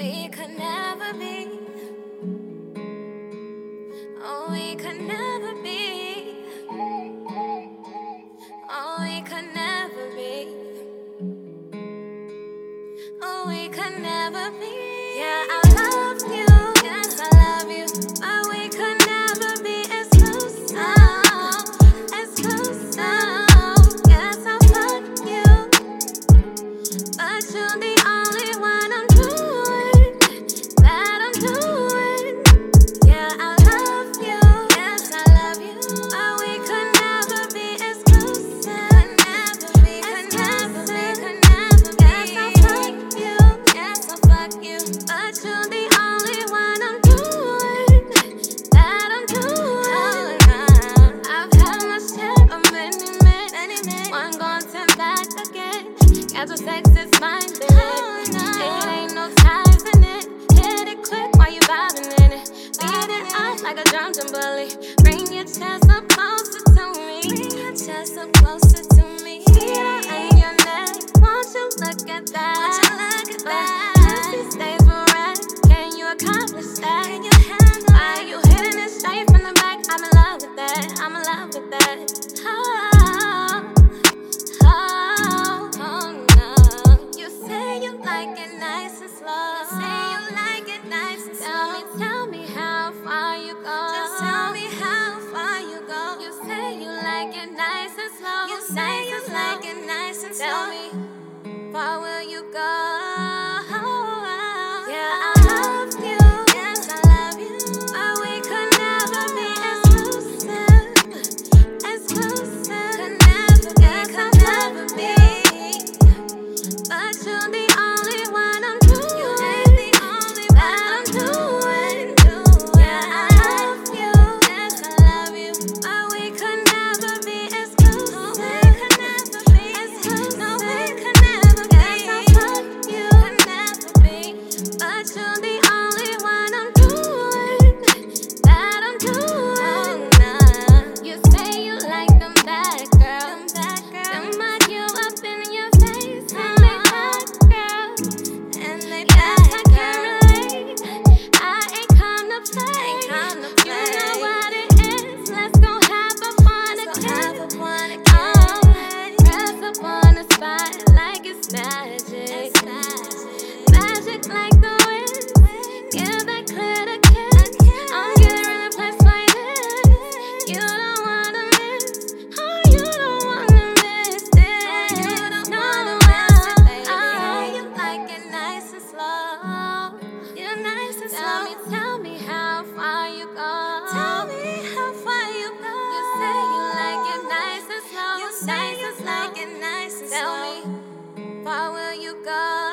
We could never be. Oh, we could never be. Oh, we could never be. Oh, we could never be. Yeah, I love you. Yes, I love you. But we could never be exclusive. Exclusive. Yes, I love you. But you're the only one I'm doing. That I'm doing. Yeah, I love you. Yes, I love you. But we could never be exclusive. Could never be. Could never be. Could never be. Yes, I fuck you. Yes, I fuck you. But you're the only one I'm doing. That I'm doing. I've had my share of many men. One gone, 10 back again. Casual sex is mine, baby. It ain't no ties in it. Hit it quick while you vibing in it. Beat it up like a drum bully. Bring your chest up closer to me. Bring your chest up closer to me. Feet on your neck. Won't you look at that? Won't you look at that? Pussy stays red. Can you accomplish that? Can you handle why you hitting it straight from the back? I'm in love with that. I'm in love with that. Oh, no. You say you like it nice and slow. You say you like it nice and slow. Tell me how far you go. Just tell me how far you go. You say you like it nice and slow. You say you like it nice and slow. Tell me, far will you go? Yeah, I love you. Yes, I love you. But we could never be exclusive. Exclusive. Could never be. Yes, could never be. But you're the only one I'm doing. You ain't the only that I'm doing. Yeah, I love you. Yes, I love you. But we could never be exclusive. No, we could never be exclusive. No, we could never be. Yes, I love you. Could never be. But you're the only one I'm doing. That I'm doing. You say you like them bad girls. Them might you up in your face. And they bad girls. And they bad. Yes, I can relate. I ain't come to play. You know what it is. Let's go have a fun again. Press up on the spot like it's magic. Magic like the wind. Give that clear to kiss. I'm getting a place like this. You don't wanna miss. Oh, you don't wanna miss this. You don't wanna miss it, baby. Oh, you like it nice and slow. You're nice and slow. Tell me how far you go. Tell me how far you go. You say you like it nice and slow. You say you like it nice and slow. Tell me, far will you go?